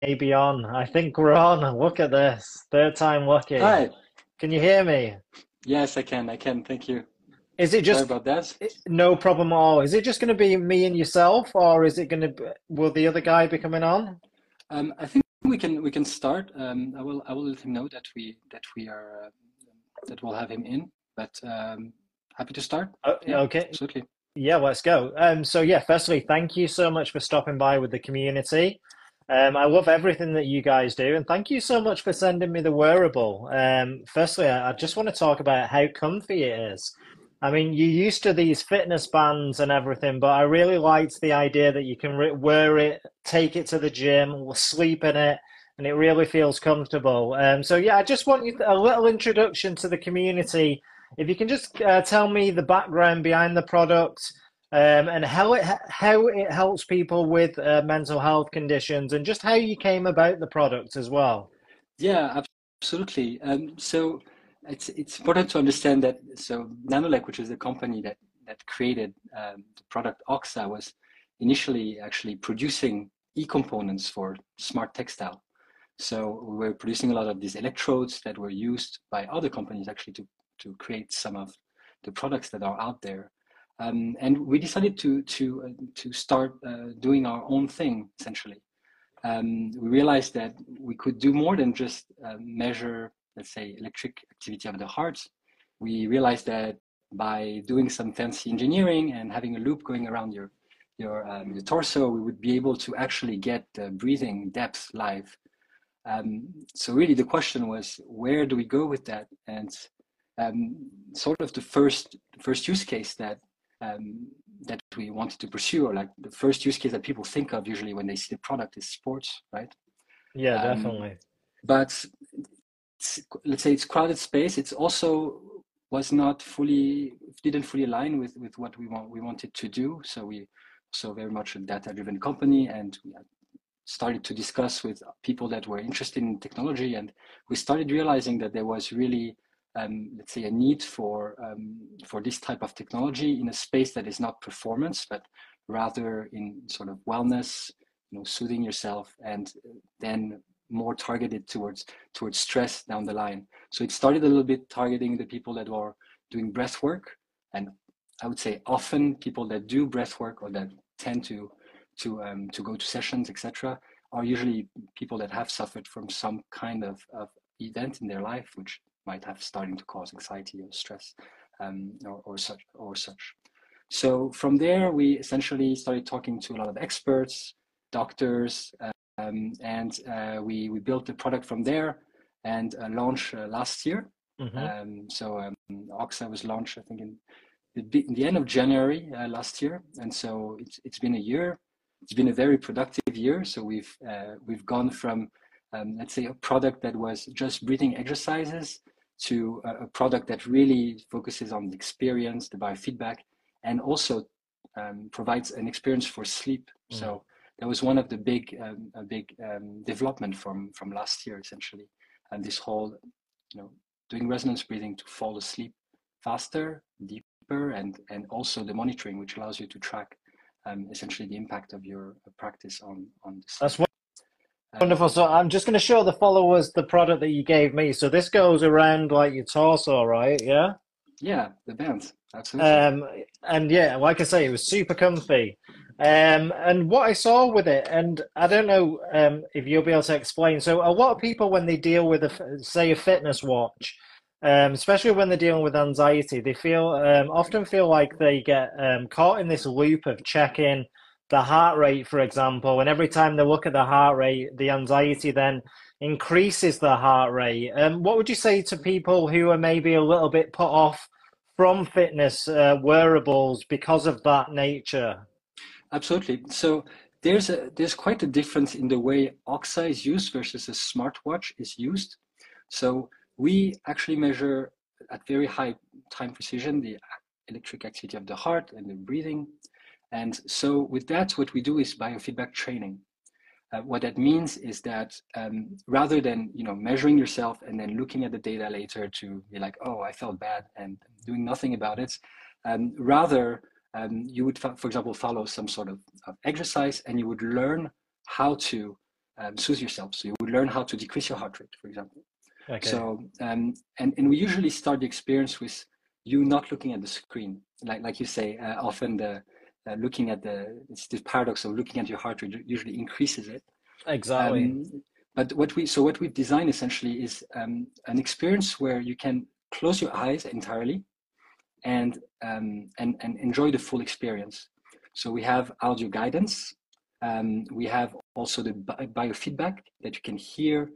Maybe on. I think we're on. Look at this. Third time lucky. Hi. Can you hear me? Yes, I can. I can. Thank you. Is it Sorry just about that. no problem at all? Is it just going to be me and yourself, or is it going to be, will the other guy be coming on? I think we can start. I will let him know that we are that we'll have him in. But happy to start. Yeah, Okay. absolutely. Yeah, let's go. So yeah, firstly, thank you so much for stopping by with the community. I love everything that you guys do, and thank you so much for sending me the wearable. Firstly, I just want to talk about how comfy it is. I mean, you're used to these fitness bands and everything, but I really liked the idea that you can wear it, take it to the gym, sleep in it, and it really feels comfortable. So yeah, I just want you a little introduction to the community. If you can just tell me the background behind the product, and how it helps people with mental health conditions, and just how you came about the product as well. Yeah, absolutely. So it's important to understand that Nanolec, which is the company that created the product Oxa, was initially actually producing e-components for smart textile. So we were producing a lot of these electrodes that were used by other companies actually to create some of the products that are out there. And we decided to start doing our own thing essentially. We realized that we could do more than just measure, let's say, electric activity of the heart. We realized that by doing some fancy engineering and having a loop going around your torso, we would be able to actually get the breathing depth live. So really, the question was, where do we go with that? And sort of the first use case that we wanted to pursue, or like the first use case that people think of usually when they see the product, is sports, right? Yeah, Um, definitely. but let's say it's crowded space. It's also was not fully didn't fully align with what we wanted to do. So we also very much a data driven company, and we started to discuss with people that were interested in technology, and we started realizing that there was really, let's say, a need for this type of technology in a space that is not performance, but rather in sort of wellness, soothing yourself, and then more targeted towards stress down the line. So it started a little bit targeting the people that were doing breath work, and I would say often people that do breath work or that tend to go to sessions, etc., are usually people that have suffered from some kind of event in their life, which might have starting to cause anxiety or stress, or such. So from there, we essentially started talking to a lot of experts, doctors, and we built the product from there and launched last year. Hmm. Oxa was launched, I think, in the end of January last year, and so it's been a year. It's been a very productive year. So we've gone from let's say a product that was just breathing exercises to a product that really focuses on the experience, the biofeedback, and also provides an experience for sleep. Mm. So that was one of the big a big development from last year essentially, and this whole doing resonance breathing to fall asleep faster, deeper, and also the monitoring, which allows you to track essentially the impact of your practice on the That's sleep. Um, wonderful. So I'm just going to show the followers the product that you gave me. So this goes around like your torso, right? Yeah. yeah, the bands, absolutely. Um, and yeah, like I say, it was super comfy. And what I saw with it, and I don't know if you'll be able to explain. So a lot of people, when they deal with say a fitness watch, especially when they're dealing with anxiety, they feel often feel like they get caught in this loop of checking the heart rate, for example, and every time they look at the heart rate, the anxiety then increases the heart rate. What would you say to people who are maybe a little bit put off from fitness wearables because of that nature? Absolutely. So there's quite a difference in the way Oxa is used versus a smartwatch is used. So we actually measure at very high time precision the electric activity of the heart and the breathing. And so with that, what we do is biofeedback training. What that means is that rather than measuring yourself and then looking at the data later to be like, oh, I felt bad and doing nothing about it, rather you would, for example, follow some sort of exercise, and you would learn how to soothe yourself. So you would learn how to decrease your heart rate, for example. Okay. So and we usually start the experience with you not looking at the screen, like you say. Often the looking at it's the paradox of looking at your heart rate usually increases it. Exactly. But what we've designed essentially is an experience where you can close your eyes entirely and enjoy the full experience. So we have audio guidance. We have also the biofeedback that you can hear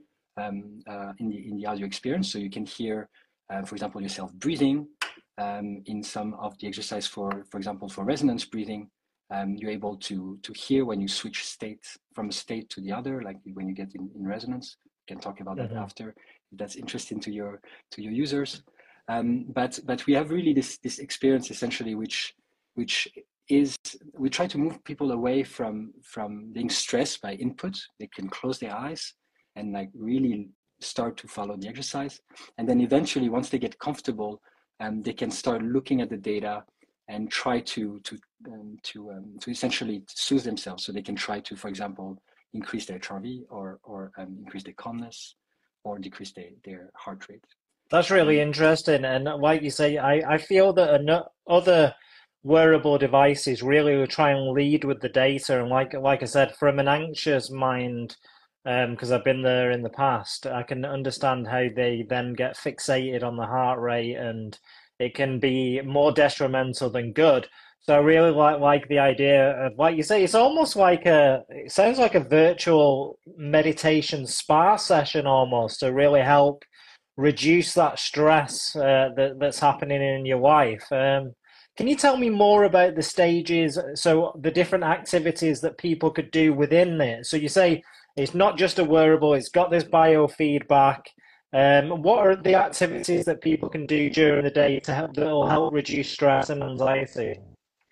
in the audio experience. So you can hear, for example, yourself breathing in some of the exercise. For example, for resonance breathing, you're able to hear when you switch states from a state to the other, like when you get in resonance. We can talk about that after, if that's interesting to your users. But we have really this experience essentially, which is we try to move people away from being stressed by input. They can close their eyes and like really start to follow the exercise, and then eventually once they get comfortable, they can start looking at the data and try to essentially soothe themselves. So they can try to, for example, increase their HRV or increase their calmness or decrease their heart rate. That's really interesting. And like you say, I feel that other wearable devices really will try and lead with the data. And like I said, from an anxious mind, because I've been there in the past, I can understand how they then get fixated on the heart rate, and it can be more detrimental than good. So I really like the idea of, like you say, it's almost like it sounds like a virtual meditation spa session almost, to really help reduce that stress that's happening in your life. Can you tell me more about the stages, so the different activities that people could do within it? So you say it's not just a wearable, it's got this biofeedback. What are the activities that people can do during the day that will help reduce stress and anxiety?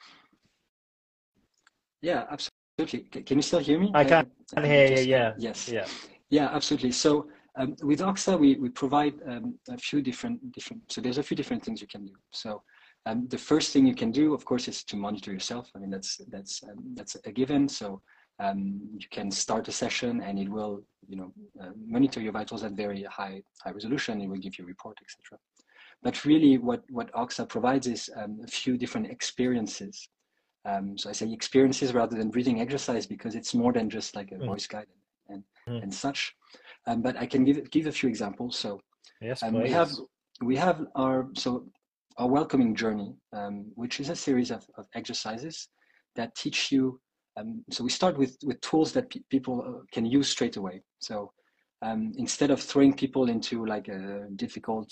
Yeah, absolutely. Can you still hear me? I can hear you, Just yeah. yes. Yeah. Yeah, absolutely. So with Oxa, we provide a few different. So there's a few different things you can do. So the first thing you can do, of course, is to monitor yourself. I mean, that's a given. So you can start a session, and it will, monitor your vitals at very high resolution. It will give you a report, etc. But really, what Oxa provides is a few different experiences. So I say experiences rather than breathing exercise, because it's more than just like a voice guide and such. But I can give a few examples. So Yes, we have our welcoming journey, which is a series of exercises that teach you. So we start with tools that people can use straight away. So instead of throwing people into like a difficult,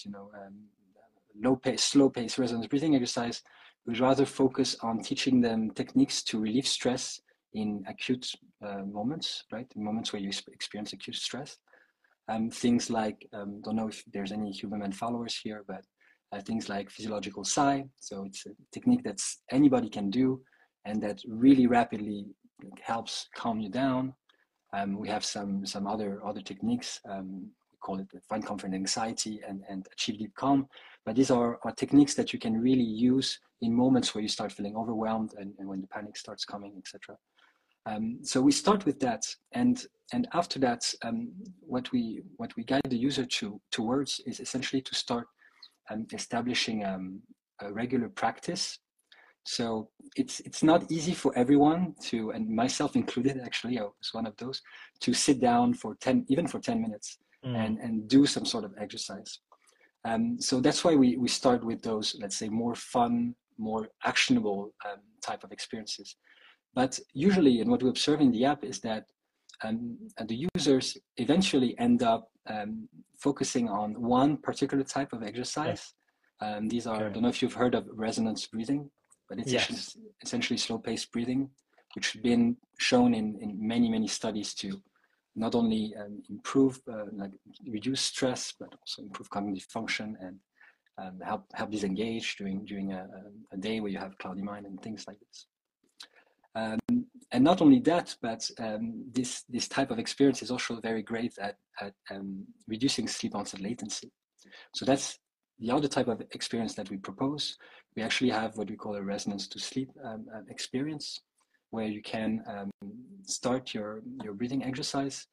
slow pace resonance breathing exercise, we rather focus on teaching them techniques to relieve stress in acute moments, right? In moments where you experience acute stress. Things like, don't know if there's any Huberman followers here, but things like physiological sigh. So it's a technique that anybody can do, and that really rapidly helps calm you down. We have some other techniques. We call it find comfort and anxiety and achieve deep calm. But these are techniques that you can really use in moments where you start feeling overwhelmed and when the panic starts coming, etc. So we start with that, and after that, what we guide the user towards is essentially to start establishing a regular practice. So it's not easy for everyone to, and myself included, actually, I was one of those, to sit down for 10 minutes and do some sort of exercise. So that's why we start with those, let's say, more fun, more actionable type of experiences. But usually, and what we observe in the app is that the users eventually end up focusing on one particular type of exercise. These are, I don't know if you've heard of resonance breathing, but it's essentially slow-paced breathing, which has been shown in many studies to not only improve, reduce stress, but also improve cognitive function and help disengage during a day where you have cloudy mind and things like this. And not only that, but this type of experience is also very great at reducing sleep onset latency. So that's the other type of experience that we propose. We actually have what we call a resonance to sleep experience, where you can start your breathing exercise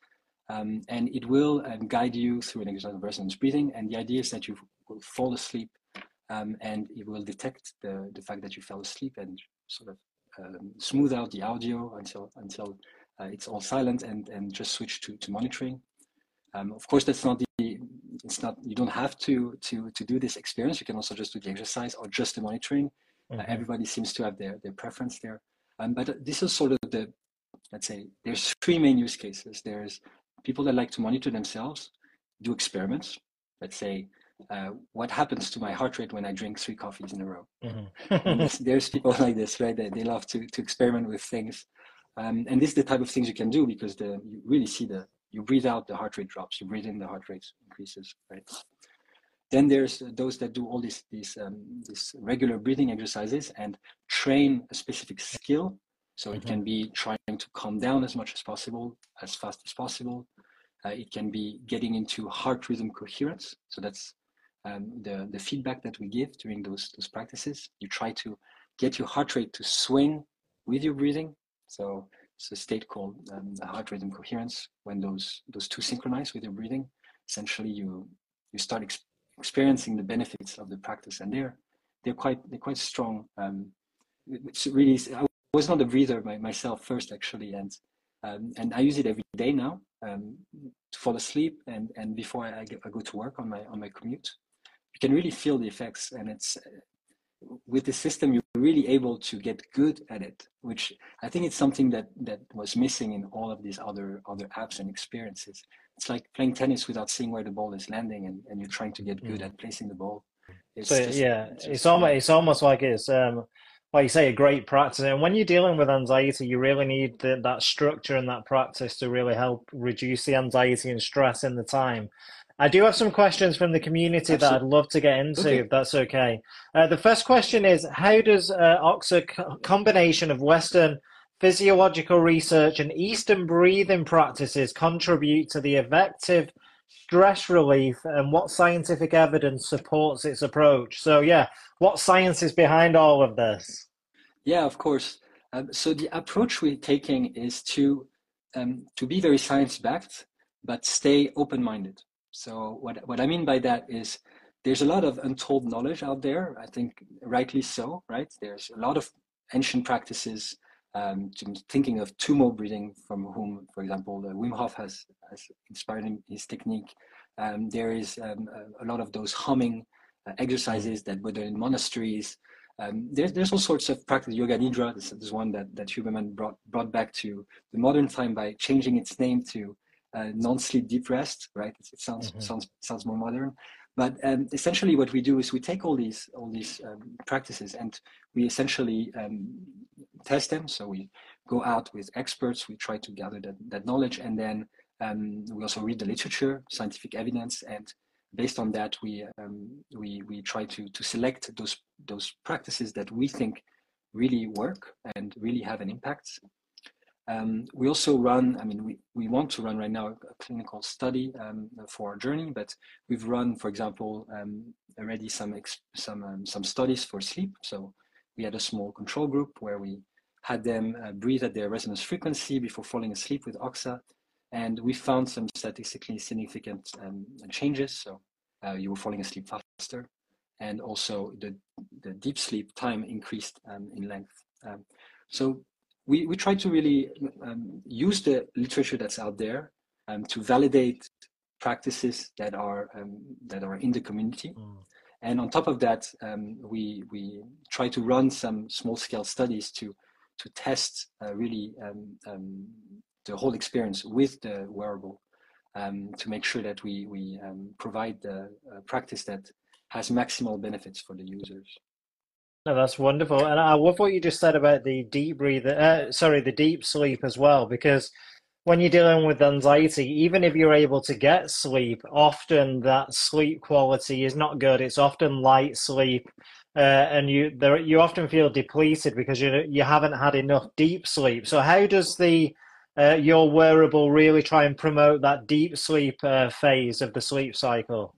and it will guide you through an exercise of resonance breathing. And the idea is that you will fall asleep, and it will detect the fact that you fell asleep and sort of smooth out the audio until it's all silent, and just switch to monitoring. Of course, that's not it's not, you don't have to do this experience. You can also just do the exercise or just the monitoring. Everybody seems to have their preference there. But this is sort of let's say, there's three main use cases. There's people that like to monitor themselves, do experiments. Let's say, what happens to my heart rate when I drink 3 coffees in a row? And there's people like this, right? They love to experiment with things. And this is the type of things you can do, because you really see you breathe out, the heart rate drops. You breathe in, the heart rate increases, right? Then there's those that do all these regular breathing exercises and train a specific skill. So it can be trying to calm down as much as possible, as fast as possible. It can be getting into heart rhythm coherence. So that's the feedback that we give during those practices. You try to get your heart rate to swing with your breathing. So it's a state called heart rhythm coherence. When those two synchronize with your breathing, essentially you start experiencing the benefits of the practice, and they're quite strong. It's really, I was not a breather myself first, actually, and I use it every day now to fall asleep and before I go to work on my commute. You can really feel the effects, and it's with the system you're really able to get good at it, which I think it's something that was missing in all of these other apps and experiences. It's like playing tennis without seeing where the ball is landing, and you're trying to get good at placing the ball. It's almost like it's like you say, a great practice. And when you're dealing with anxiety, you really need that structure and that practice to really help reduce the anxiety and stress in the time. I do have some questions from the community that I'd love to get into, if that's okay. The first question is, how does OXA combination of Western physiological research and Eastern breathing practices contribute to the effective stress relief, and what scientific evidence supports its approach? So yeah, what science is behind all of this? Yeah, of course. So the approach we're taking is to be very science-backed, but stay open-minded. So what I mean by that is there's a lot of untold knowledge out there. I think rightly so, right? There's a lot of ancient practices. Thinking of Tummo breathing, from whom, for example, Wim Hof has inspired his technique. There is a lot of those humming exercises that were done in monasteries. There's all sorts of practice. Yoga Nidra, this is one that Huberman brought back to the modern time by changing its name to non-sleep deep rest, right? It sounds more modern. But essentially what we do is we take all these practices, and we essentially test them. So we go out with experts, we try to gather that knowledge, and then we also read the literature, scientific evidence, and based on that we try to select those practices that we think really work and really have an impact. We also run, we want to run right now a clinical study for our journey, but we've run, for example, already some studies for sleep. So we had a small control group where we had them breathe at their resonance frequency before falling asleep with OXA, and we found some statistically significant changes. So you were falling asleep faster, and also the deep sleep time increased in length. So we try to really use the literature that's out there to validate practices that are in the community. And on top of that, we try to run some small-scale studies to test really the whole experience with the wearable, to make sure that we provide the practice that has maximal benefits for the users. No, that's wonderful, and I love what you just said about the the deep sleep as well, because when you're dealing with anxiety, even if you're able to get sleep, often that sleep quality is not good. It's often light sleep, and you often feel depleted because you haven't had enough deep sleep. So how does your wearable really try and promote that deep sleep phase of the sleep cycle?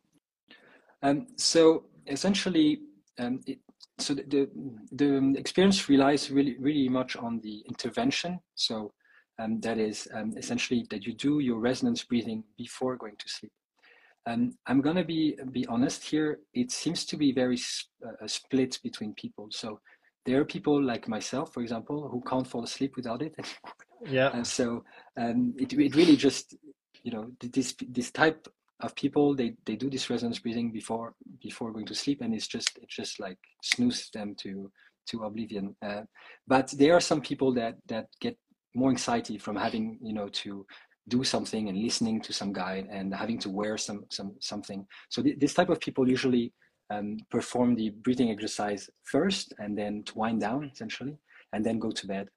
So essentially, so the experience relies really much on the intervention. So that is essentially that you do your resonance breathing before going to sleep. I'm going to be honest here. It seems to be very split between people. So there are people like myself, for example, who can't fall asleep without it. Yeah. And so it really just, this type of people, they do this resonance breathing before going to sleep, and it just like snoozes them to oblivion. But there are some people that get more anxiety from having, to do something and listening to some guide and having to wear something. So this type of people usually perform the breathing exercise first, and then to wind down essentially, and then go to bed.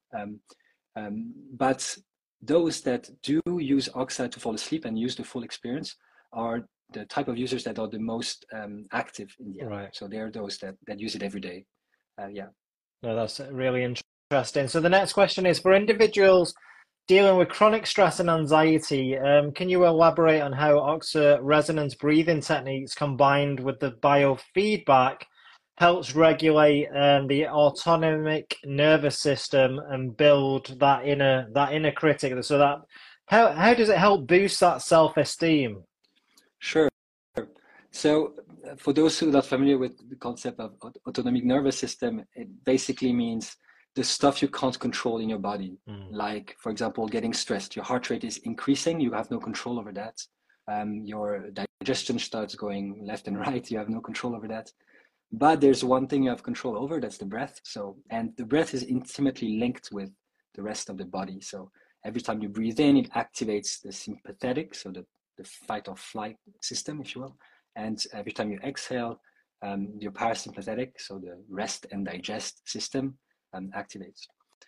But those that do use Oxa to fall asleep and use the full experience are the type of users that are the most active in the app. Right. So they're those that use it every day. Yeah. No, that's really interesting. So the next question is for individuals dealing with chronic stress and anxiety. Can you elaborate on how Oxa resonance breathing techniques combined with the biofeedback helps regulate the autonomic nervous system and build that inner critic? So that how does it help boost that self-esteem? Sure. So for those who are not familiar with the concept of autonomic nervous system, it basically means the stuff you can't control in your body. Like, for example, getting stressed. Your heart rate is increasing. You have no control over that. Your digestion starts going left and right. You have no control over that. But there's one thing you have control over, that's the breath. And the breath is intimately linked with the rest of the body. So every time you breathe in, it activates the sympathetic, so the fight or flight system, if you will. And every time you exhale, your parasympathetic, so the rest and digest system, activates.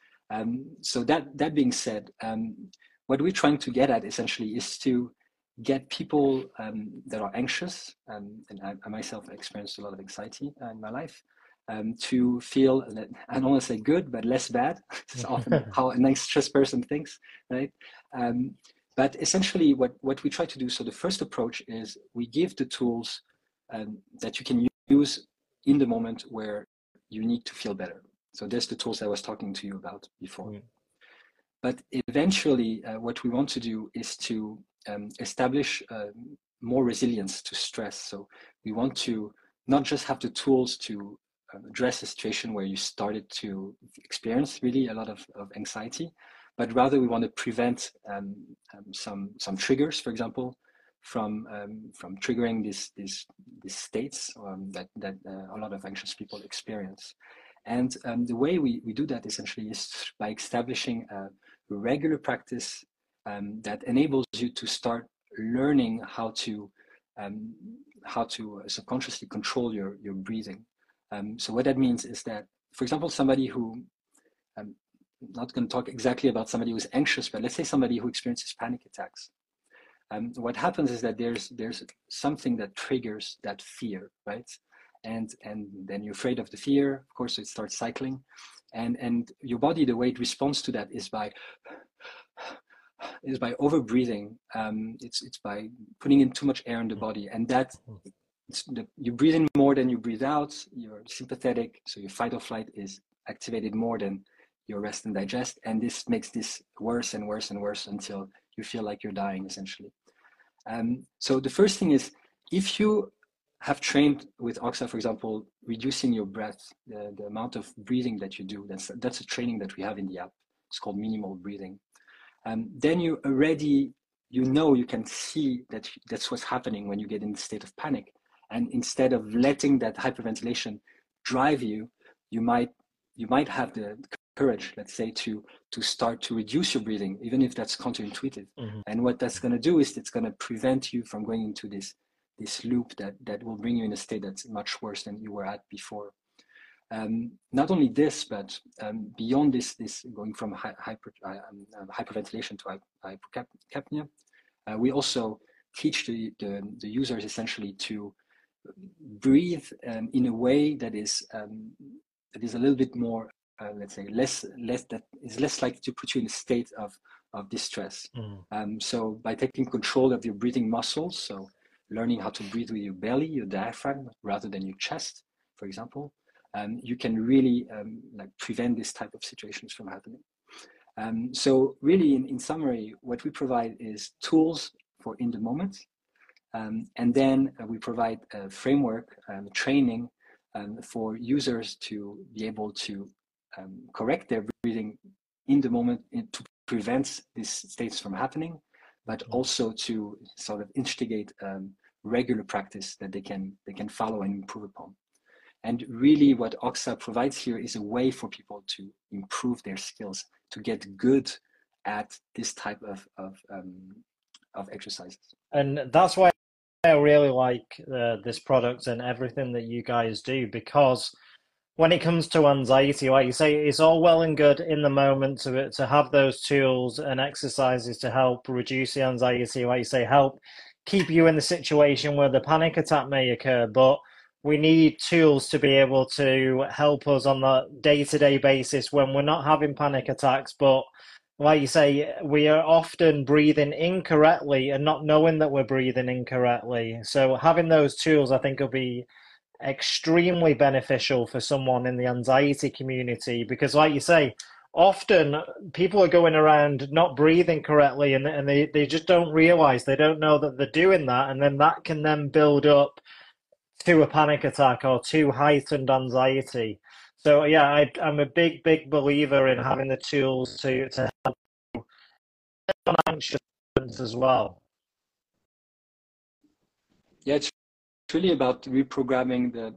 So that being said, what we're trying to get at essentially is to get people that are anxious, and I myself experienced a lot of anxiety in my life, to feel, I don't want to say good, but less bad. It's often how an anxious person thinks, right? But essentially what we try to do, so the first approach is we give the tools that you can use in the moment where you need to feel better. So there's the tools I was talking to you about before. But eventually what we want to do is to establish more resilience to stress. So we want to not just have the tools to address a situation where you started to experience really a lot of anxiety, but rather we want to prevent some triggers, for example, from triggering these states that a lot of anxious people experience. And the way we do that essentially is by establishing a regular practice that enables you to start learning how to subconsciously control your breathing. So what that means is that, for example, somebody who, I'm not going to talk exactly about somebody who's anxious, but let's say somebody who experiences panic attacks. What happens is that there's something that triggers that fear, right? And then you're afraid of the fear, of course, it starts cycling. And your body, the way it responds to that is by over breathing. It's by putting in too much air in the body, and that you breathe in more than you breathe out. You're sympathetic, so your fight or flight is activated more than your rest and digest, and this makes this worse and worse and worse until you feel like you're dying, essentially. So the first thing is, if you have trained with Oxa, for example, reducing your breath, the amount of breathing that you do, that's a training that we have in the app. It's called minimal breathing. Then you already, you can see that that's what's happening when you get in the state of panic. And instead of letting that hyperventilation drive you, you might have the courage, let's say, to start to reduce your breathing, even if that's counterintuitive. And what that's going to do is it's going to prevent you from going into this loop that will bring you in a state that's much worse than you were at before. Not only this, but beyond this going from hyperventilation to hypocapnia, we also teach the users essentially to breathe in a way that is a little bit more, let's say, less that is less likely to put you in a state of distress. So by taking control of your breathing muscles, so learning how to breathe with your belly, your diaphragm, rather than your chest, for example, you can really like prevent this type of situations from happening. So really, in summary, what we provide is tools for in the moment, and then we provide a framework, training for users to be able to correct their breathing in the moment to prevent these states from happening, but also to sort of instigate regular practice that they can follow and improve upon. And really what OXA provides here is a way for people to improve their skills, to get good at this type of exercises. And that's why I really like this product and everything that you guys do, because when it comes to anxiety, like you say, it's all well and good in the moment to have those tools and exercises to help reduce the anxiety, like you say, help keep you in the situation where the panic attack may occur. But we need tools to be able to help us on the day-to-day basis when we're not having panic attacks. But like you say, we are often breathing incorrectly and not knowing that we're breathing incorrectly. So having those tools, I think, will be extremely beneficial for someone in the anxiety community, because like you say, often people are going around not breathing correctly, and they just don't realize, they don't know that they're doing that, and then that can then build up to a panic attack or to heightened anxiety. So yeah, I'm a big believer in having the tools to help anxious as well. Yeah, it's really about reprogramming the.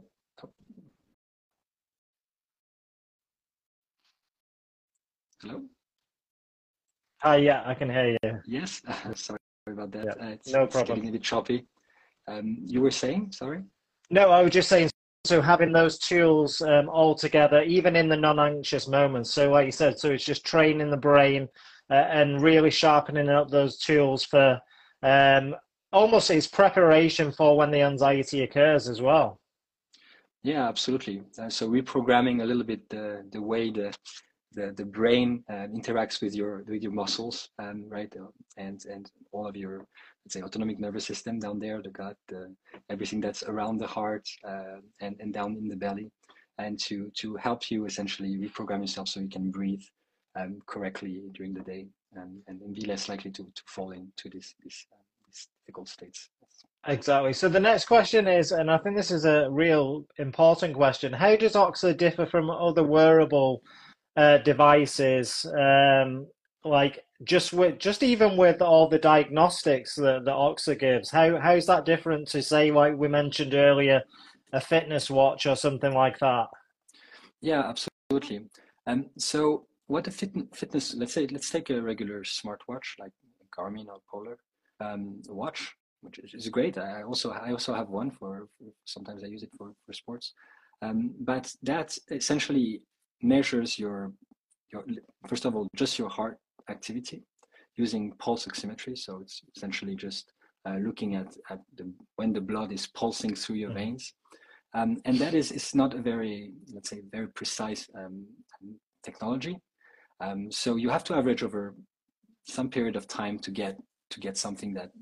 Hello? Hi, yeah, I can hear you. Yes, sorry about that. Yeah, It's, no it's problem. getting a bit choppy. You were saying, sorry? No, I was just saying, so having those tools all together, even in the non-anxious moments. So like you said, so it's just training the brain and really sharpening up those tools for almost it's preparation for when the anxiety occurs as well. Yeah, absolutely. So reprogramming a little bit the way the brain interacts with your muscles, right? And all of your, let's say, autonomic nervous system down there, the gut, everything that's around the heart, and down in the belly, and to help you essentially reprogram yourself so you can breathe correctly during the day, and be less likely to fall into these difficult states. Exactly. So the next question is, and I think this is a real important question, how does Oxa differ from other wearable devices, like just even with all the diagnostics that Oxa gives, how's that different to, say, like we mentioned earlier, a fitness watch or something like that? Yeah, absolutely. So what a fitness, let's take a regular smartwatch like Garmin or Polar watch, which is great. I also have one for sometimes I use it for sports. But that essentially measures your first of all just your heart activity using pulse oximetry. So it's essentially just looking at when the blood is pulsing through your Mhm. veins. And that is not a very, let's say, very precise technology. So you have to average over some period of time to get something that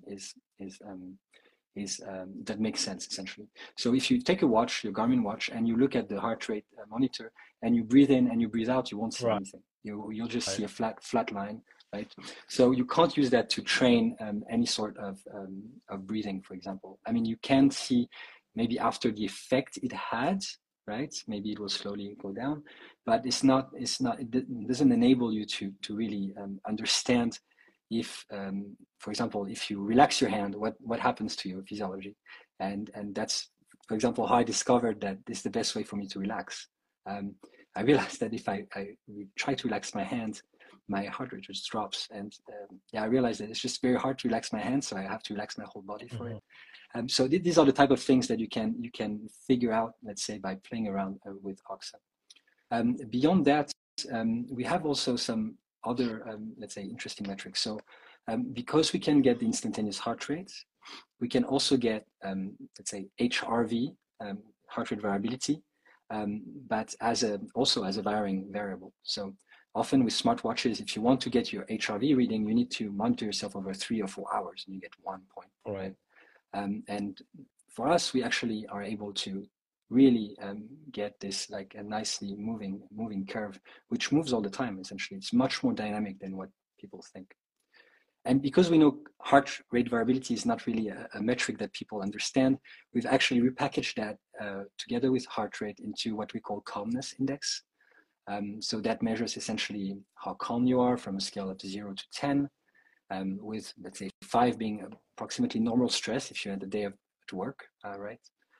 that makes sense essentially. So if you take a watch, your Garmin watch, and you look at the heart rate monitor, and you breathe in and you breathe out, you won't see Right. anything. You'll just see a flat line, right? So you can't use that to train any sort of breathing, for example. I mean, you can see maybe after the effect it had, right? Maybe it will slowly go down, but it doesn't enable you to really understand if, for example, if you relax your hand, what happens to your physiology, and that's, for example, how I discovered that this is the best way for me to relax. I realized that if I try to relax my hand, my heart rate just drops, and yeah, I realized that it's just very hard to relax my hand, so I have to relax my whole body for it. Mhm. So these are the type of things that you can figure out, let's say, by playing around with Oxa. Beyond that, we have also some other, let's say, interesting metrics. So because we can get the instantaneous heart rate, we can also get, let's say, HRV, heart rate variability, but also as a varying variable. So often with smartwatches, if you want to get your HRV reading, you need to monitor yourself over 3 or 4 hours, and you get 1 point. Right. And for us, we actually are able to really get this like a nicely moving curve, which moves all the time. Essentially, it's much more dynamic than what people think. And because we know heart rate variability is not really a metric that people understand, we've actually repackaged that together with heart rate into what we call calmness index. So that measures essentially how calm you are from a scale of 0 to 10, with, let's say, 5 being approximately normal stress if you had a day at work, right?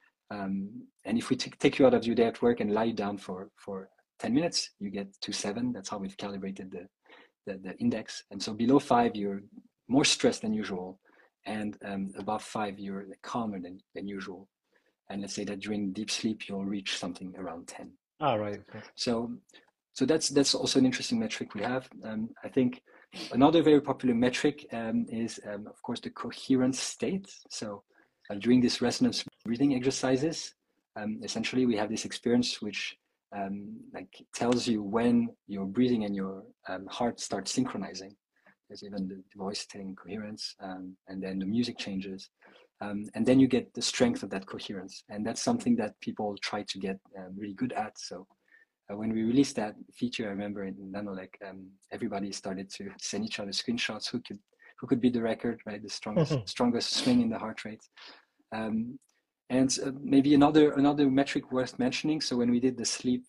And if we take you out of your day at work and lie you down for 10 minutes, you get to 7. That's how we've calibrated the index. And so below 5, you're more stressed than usual. And above 5, you're calmer than usual. And let's say that during deep sleep, you'll reach something around 10. All right. So that's also an interesting metric we have. I think another very popular metric is, of course, the coherence state. So during this resonance breathing exercises, essentially we have this experience which like tells you when your breathing and your heart start synchronizing. There's even the voice telling coherence, and then the music changes. And then you get the strength of that coherence. And that's something that people try to get really good at. So when we released that feature, I remember in Nanolec, everybody started to send each other screenshots who could beat the record, right? The strongest swing in the heart rate. And maybe another metric worth mentioning. So when we did the sleep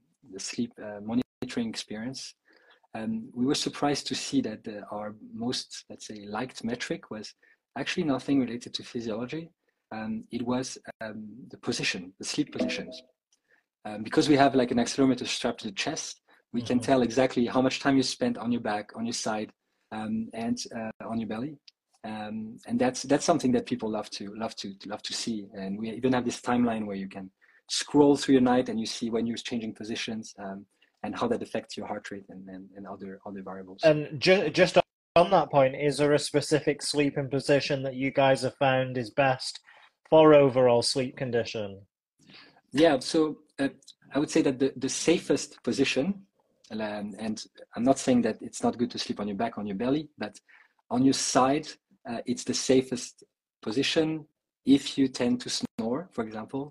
monitoring experience, we were surprised to see that our most, let's say, liked metric was actually nothing related to physiology. It was the position, the sleep positions. Because we have like an accelerometer strapped to the chest, we can tell exactly how much time you spent on your back, on your side, and on your belly. And that's something that people love to see. And we even have this timeline where you can scroll through your night and you see when you're changing positions, and how that affects your heart rate and other variables. And just on that point, is there a specific sleeping position that you guys have found is best for overall sleep condition? Yeah, so I would say that the safest position, and I'm not saying that it's not good to sleep on your back, on your belly, but on your side, it's the safest position if you tend to snore, for example,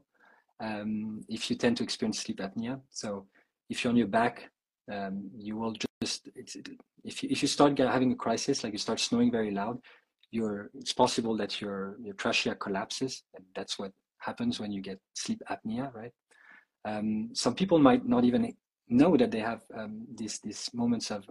if you tend to experience sleep apnea. So if you're on your back, you will just, if you start having a crisis, like you start snoring very loud, it's possible that your trachea collapses, and that's what happens when you get sleep apnea, right? Some people might not even know that they have these moments of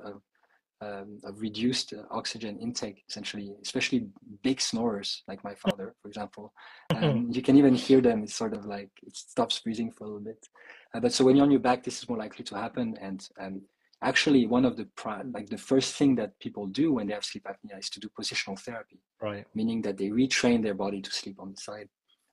reduced oxygen intake, essentially, especially big snorers like my father, for example. You can even hear them. It's sort of like it stops breathing for a little bit. But so when you're on your back, this is more likely to happen. And actually, one of the first thing that people do when they have sleep apnea is to do positional therapy, right? Meaning that they retrain their body to sleep on the side.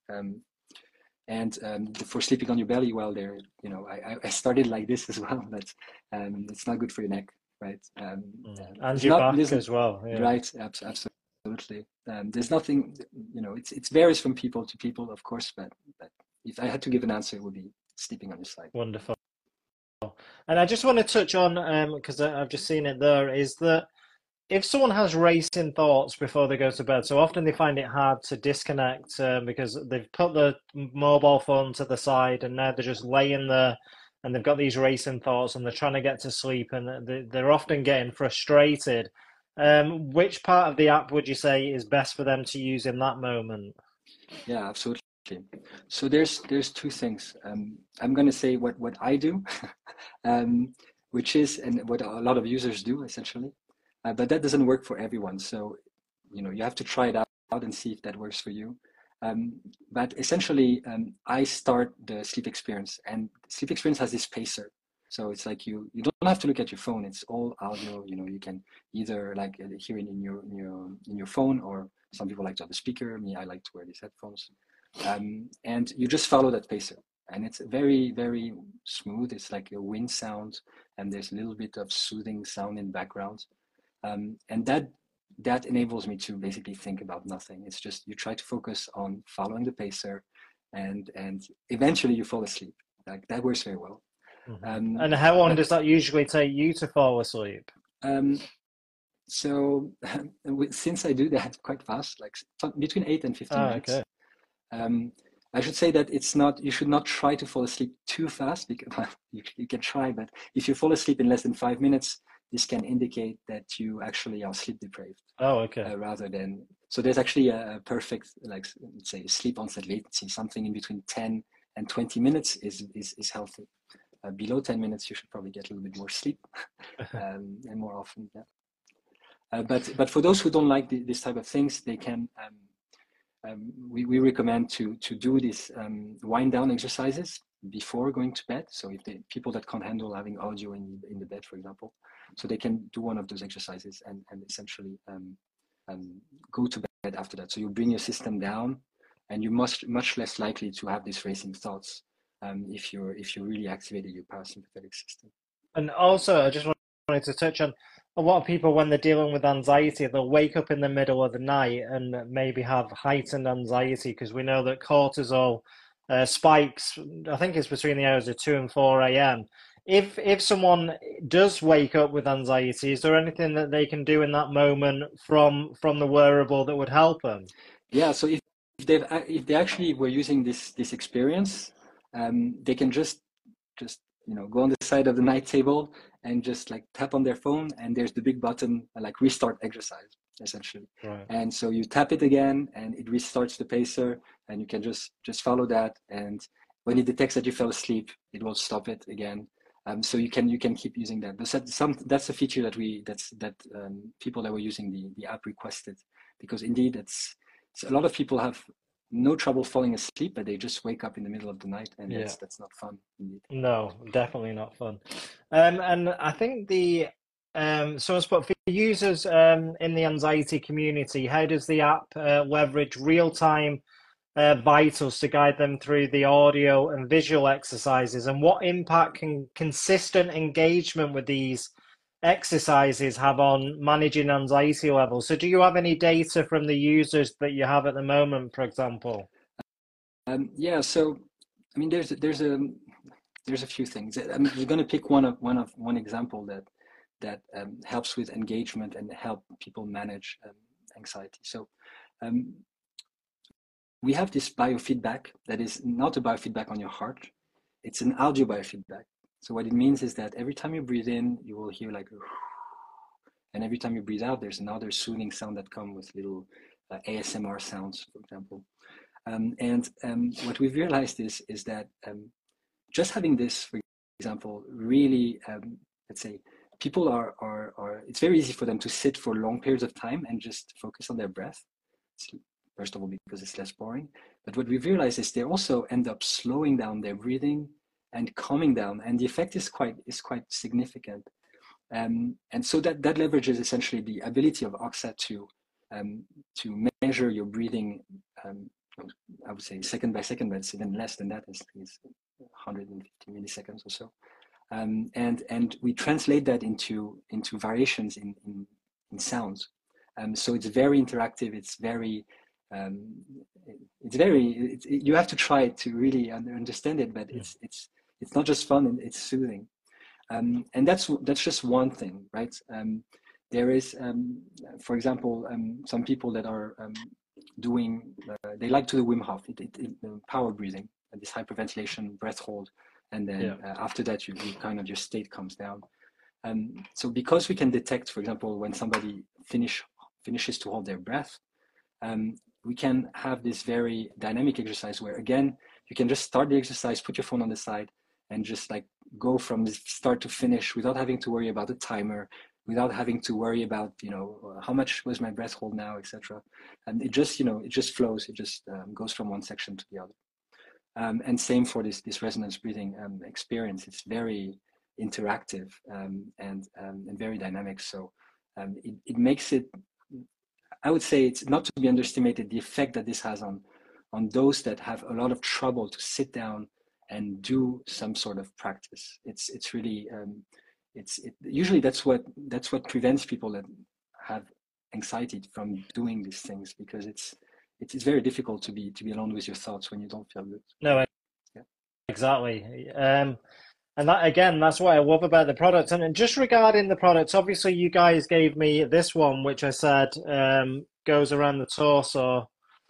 And for sleeping on your belly, well, I started like this as well, but it's not good for your neck, right? And your back as well, yeah. Right, absolutely. There's nothing, it varies from people to people, of course, but if I had to give an answer, it would be sleeping on your side. Wonderful. And I just want to touch on, because I've just seen it there, is that if someone has racing thoughts before they go to bed, so often they find it hard to disconnect because they've put the mobile phone to the side and now they're just laying there and they've got these racing thoughts and they're trying to get to sleep and they're often getting frustrated. Which part of the app would you say is best for them to use in that moment? Yeah, absolutely. So there's two things. I'm going to say what I do, which is, and what a lot of users do essentially. But that doesn't work for everyone. So, you have to try it out and see if that works for you. But essentially, I start the sleep experience, and sleep experience has this pacer. So it's like you don't have to look at your phone. It's all audio. You can either like hear it in your phone, or some people like to have a speaker. Me, I like to wear these headphones, and you just follow that pacer. And it's very, very smooth. It's like a wind sound, and there's a little bit of soothing sound in the background. And that enables me to basically think about nothing. It's just you try to focus on following the pacer, and eventually you fall asleep. Like that works very well. And how long does that usually take you to fall asleep? So since I do that quite fast, like between 8 and 15 minutes. Okay. I should say that it's not, you should not try to fall asleep too fast because well, you can try, but if you fall asleep in less than 5 minutes, this can indicate that you actually are sleep deprived Oh, okay. rather than, so there's actually a perfect, like, let's say, sleep onset latency, something in between 10 and 20 minutes is healthy. Below 10 minutes, you should probably get a little bit more sleep and more often. Yeah. But for those who don't like this type of things, they can, we recommend to do these wind down exercises before going to bed. So if people that can't handle having audio in the bed, for example, so they can do one of those exercises and essentially go to bed after that. So you bring your system down, and you're much less likely to have these racing thoughts if you really activated your parasympathetic system. And also, I just wanted to touch on a lot of people when they're dealing with anxiety, they'll wake up in the middle of the night and maybe have heightened anxiety because we know that cortisol spikes. I think it's between the hours of 2 and 4 a.m. If someone does wake up with anxiety, is there anything that they can do in that moment from the wearable that would help them? Yeah. So if they actually were using this experience, they can just go on the side of the night table and just like tap on their phone, and there's the big button like restart exercise essentially. Right. And so you tap it again and it restarts the pacer, and you can just follow that, and when it detects that you fell asleep, it will stop it again. So you can keep using that. That's a feature that people that were using the app requested, because indeed a lot of people have no trouble falling asleep, but they just wake up in the middle of the night, and Yeah. that's not fun indeed. No, definitely not fun. And I think so I suppose for users in the anxiety community, how does the app leverage real-time vitals to guide them through the audio and visual exercises, and what impact can consistent engagement with these exercises have on managing anxiety levels? So do you have any data from the users that you have at the moment, for example? Yeah, so I mean, there's a few things. I'm just going to pick one example that helps with engagement and help people manage anxiety. So we have this biofeedback that is not a biofeedback on your heart; it's an audio biofeedback. So what it means is that every time you breathe in, you will hear like, and every time you breathe out, there's another soothing sound that comes with little ASMR sounds, for example. What we've realized is that just having this, for example, really, let's say, people it's very easy for them to sit for long periods of time and just focus on their breath. First of all, because it's less boring. But what we've realized is they also end up slowing down their breathing and calming down, and the effect is quite significant. And so that leverages essentially the ability of Oxa to measure your breathing. I would say second by second, but it's even less than that. It's 150 milliseconds or so. And we translate that into variations in sounds. So it's very interactive. It's very you have to try it to really understand it, but it's not just fun, it's soothing. And that's just one thing, right? There is, for example, some people that are doing, they like to do Wim Hof, power breathing, this hyperventilation breath hold, and then after that, you kind of, your state comes down. So because we can detect, for example, when somebody finishes to hold their breath, we can have this very dynamic exercise where, again, you can just start the exercise, put your phone on the side, and just like go from start to finish without having to worry about the timer, without having to worry about, how much was my breath hold now, etc. And it just, it just flows. It just goes from one section to the other. And same for this resonance breathing experience. It's very interactive and very dynamic. So it makes it, I would say, it's not to be underestimated, the effect that this has on those that have a lot of trouble to sit down and do some sort of practice. It's really usually that's what prevents people that have anxiety from doing these things, because it's very difficult to be alone with your thoughts when you don't feel good. No, exactly. And that, again, that's what I love about the product. And just regarding the products, obviously you guys gave me this one, which I said goes around the torso.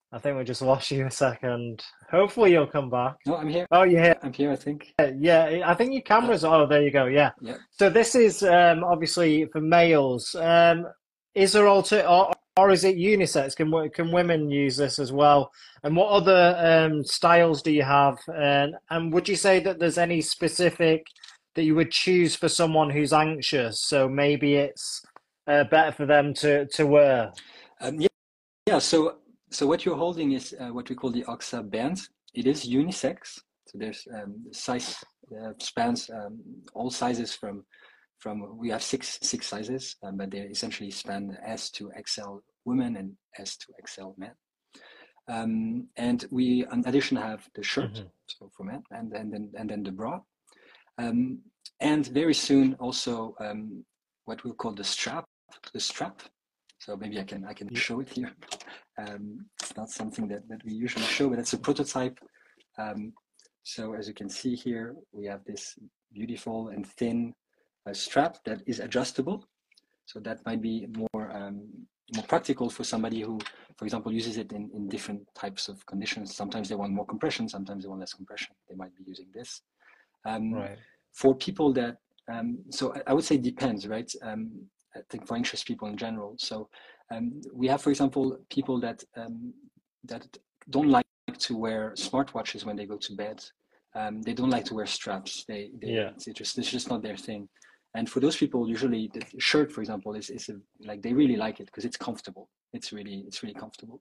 I think we just lost you a second. Hopefully you'll come back. No, I'm here. Oh, you're here. I'm here, I think. Yeah, I think your Uh, camera's. Oh, there you go. Yeah. yeah. So this is obviously for males. Is there or is it unisex? Can women use this as well? And what other styles do you have? And would you say that there's any specific that you would choose for someone who's anxious? So maybe it's better for them to wear. Yeah. Yeah. So what you're holding is what we call the OXA band. It is unisex. So there's size spans all sizes from we have six sizes, but they essentially span S to XL women and S to XL men. And we, in addition, have the shirt, Hmm. so for men, and then the bra, and very soon also what we'll call the strap. The strap. So maybe I can show it here. It's not something that we usually show, but it's a prototype. So as you can see here, we have this beautiful and thin strap that is adjustable. So that might be more practical for somebody who, for example, uses it in different types of conditions. Sometimes they want more compression, sometimes they want less compression. They might be using this. Right. For people that, so I would say depends, right? I think for anxious people in general. So we have, for example, people that don't like to wear smartwatches when they go to bed. They don't like to wear straps. Yeah. It's just not their thing. And for those people, usually the shirt, for example, is like they really like it because it's comfortable. It's really comfortable.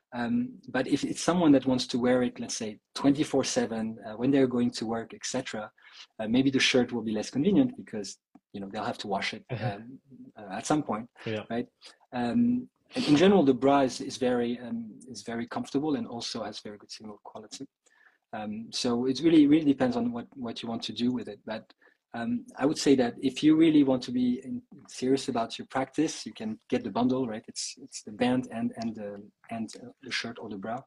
But if it's someone that wants to wear it, let's say 24/7 when they're going to work, etc., maybe the shirt will be less convenient because they'll have to wash it at some point, Yeah. right? And in general, the bra is very comfortable and also has very good signal quality. So it really depends on what you want to do with it. But I would say that if you really want to be serious about your practice, you can get the bundle, right? It's the band and the shirt or the bra,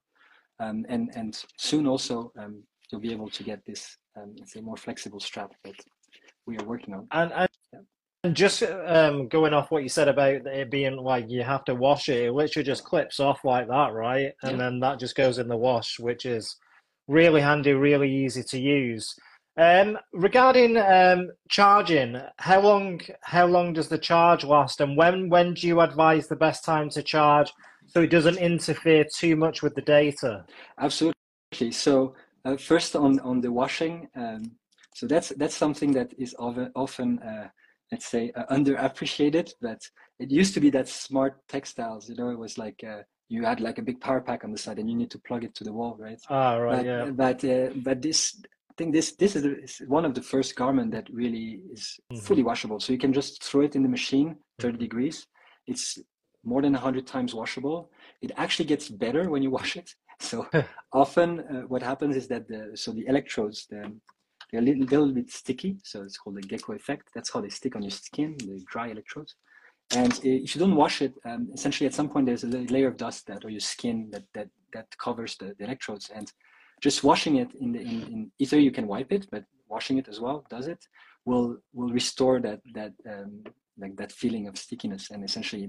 and soon also you'll be able to get this let's say more flexible strap that we are working on. And Yeah. And just going off what you said about it being like you have to wash it, it literally just clips off like that, right? And Yeah. then that just goes in the wash, which is really handy, really easy to use. Regarding charging, how long does the charge last, and when do you advise the best time to charge so it doesn't interfere too much with the data? Absolutely. So first on the washing, so that's something that is often let's say underappreciated. But it used to be that smart textiles, it was like you had like a big power pack on the side, and you need to plug it to the wall, right? Ah, right, But yeah. but this I think this is one of the first garment that really is fully Hmm. washable. So you can just throw it in the machine, 30 Hmm. degrees. It's more than 100 times washable. It actually gets better when you wash it. So often what happens is that the electrodes, they're a little bit sticky, so it's called the gecko effect. That's how they stick on your skin, the dry electrodes. And if you don't wash it, essentially at some point there's a layer of dust that or your skin that covers the electrodes. And just washing it in either you can wipe it, but washing it as well does it will restore that like that feeling of stickiness, and essentially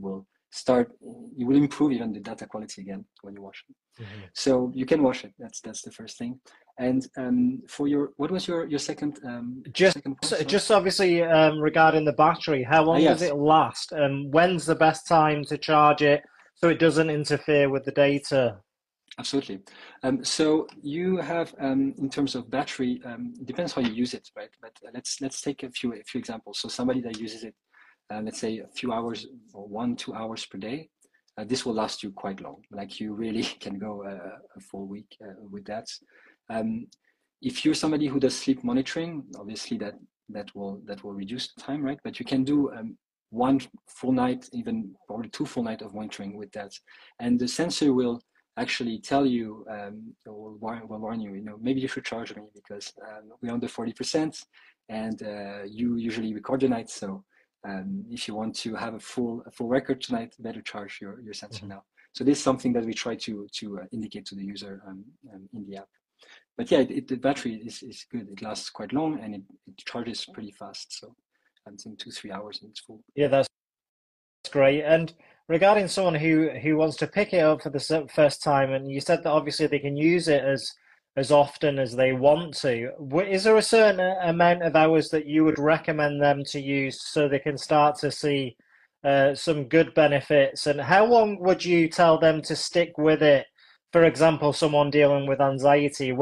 you will improve even the data quality again when you wash it. Hmm. So you can wash it. That's the first thing. And for what was your Just, second point? Sorry. just obviously regarding the battery, how long does Yes, it last, and when's the best time to charge it so it doesn't interfere with the data? absolutely. So you have in terms of battery, it depends how you use it, right? But let's take a few examples. So somebody that uses it, let's say a few hours or 1-2 hours per day, this will last you quite long. Like you really can go a full week with that. Um, if you're somebody who does sleep monitoring, obviously that will reduce the time, right? But you can do one full night, even probably 2 full nights of monitoring with that, and the sensor will actually tell you, will warn you, maybe you should charge me because we're under 40%, and you usually record the night. So if you want to have a full record tonight, better charge your sensor Mhm. now. So this is something that we try to indicate to the user in the app. But yeah, the battery is good. It lasts quite long, and it charges pretty fast. So I'm saying 2-3 hours and it's full. Yeah, that's great. And regarding someone who wants to pick it up for the first time, and you said that obviously they can use it as often as they want to. Is there a certain amount of hours that you would recommend them to use so they can start to see some good benefits? And how long would you tell them to stick with it? For example, someone dealing with anxiety,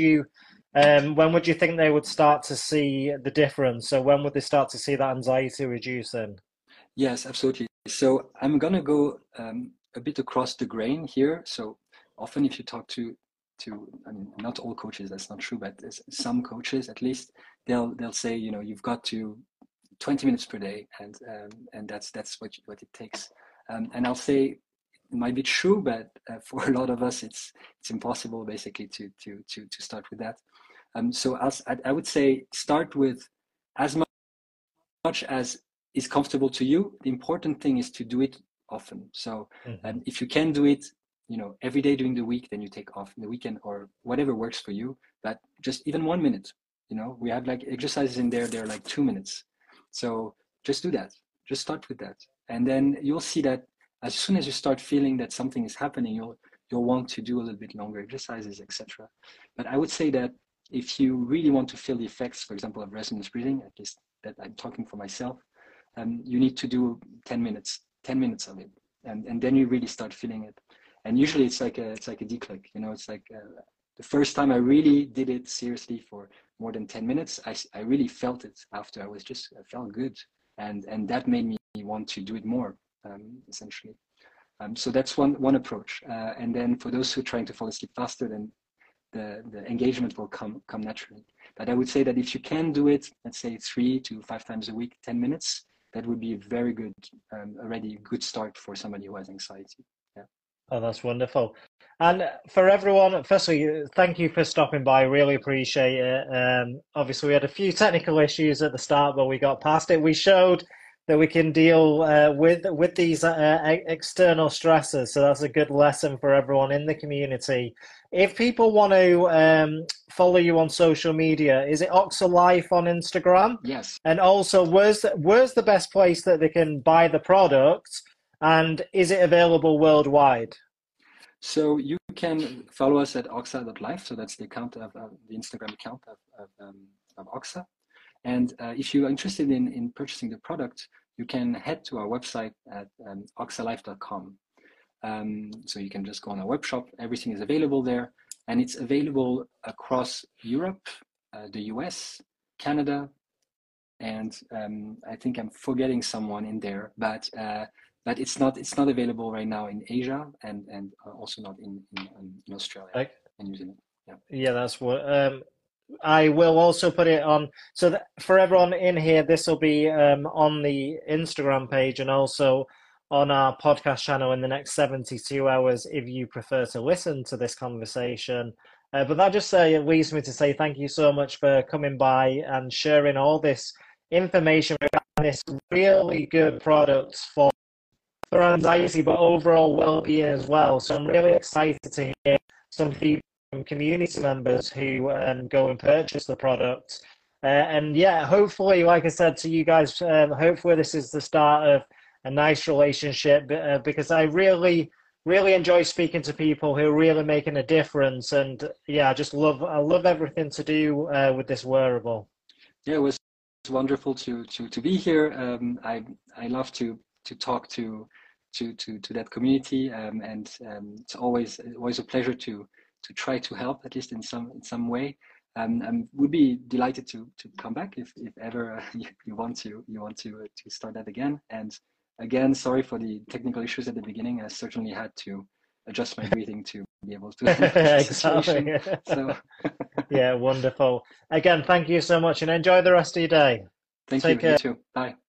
when would you think they would start to see the difference? So when would they start to see that anxiety reducing? Yes, absolutely. So I'm gonna go a bit across the grain here. So often, if you talk to I mean, not all coaches, that's not true, but some coaches at least, they'll say, you know, you've got to 20 minutes per day, and that's what it takes. And I'll say it might be true, but for a lot of us, it's impossible basically to start with that. So I would say start with as much as is comfortable to you. The important thing is to do it often. So Hmm. if you can do it, you know, every day during the week, then you take off in the weekend or whatever works for you. But just even 1 minute, you know, we have like exercises in there. They're like 2 minutes. So just do that. Just start with that, and then you'll see that as soon as you start feeling that something is happening, you'll want to do a little bit longer exercises, etc. But I would say that if you really want to feel the effects, for example, of resonance breathing, at least that I'm talking for myself, you need to do 10 minutes of it, and then you really start feeling it. And usually it's like a declick, you know, it's like the first time I really did it seriously for more than 10 minutes, I really felt it after. I felt good, and that made me want to do it more, essentially. So that's one approach. And then for those who are trying to fall asleep faster, then the engagement will come naturally. But I would say that if you can do it, let's say 3 to 5 times a week, 10 minutes, that would be a very good, already good start for somebody who has anxiety. Yeah. Oh, that's wonderful. And for everyone, firstly, thank you for stopping by. Really appreciate it. Obviously, we had a few technical issues at the start, but we got past it. We showed that we can deal with these external stressors. So that's a good lesson for everyone in the community. If people want to follow you on social media, is it Oxa Life on Instagram? Yes. And also, where's the best place that they can buy the product? And is it available worldwide? So you can follow us at oxa.life. So that's the account of the Instagram account of Oxa. And if you are interested in purchasing the product, you can head to our website at oxalife.com. So you can just go on our web shop. Everything is available there, and it's available across Europe, the US, Canada, and I think I'm forgetting someone in there, but it's not available right now in Asia, and also not in Australia Like, and New Zealand. Yeah. yeah, that's what. I will also put it on so that for everyone in here, this will be on the Instagram page and also on our podcast channel in the next 72 hours if you prefer to listen to this conversation. But that just leaves me to say thank you so much for coming by and sharing all this information regarding this really good product for anxiety, but overall well-being as well. So I'm really excited to hear some feedback from community members who go and purchase the product. And yeah, hopefully, like I said to you guys, hopefully this is the start of a nice relationship because I really enjoy speaking to people who are really making a difference. And yeah, I love everything to do with this wearable. Yeah, it was wonderful to be here. I love to talk to that community, and it's always a pleasure to try to help at least in some way. I would be delighted to come back if ever you want to start that again. And again, sorry for the technical issues at the beginning. I certainly had to adjust my breathing to be able to manage the situation. Exactly. So Yeah, wonderful. Again, thank you so much and enjoy the rest of your day. thank you. Take You care. too. Bye.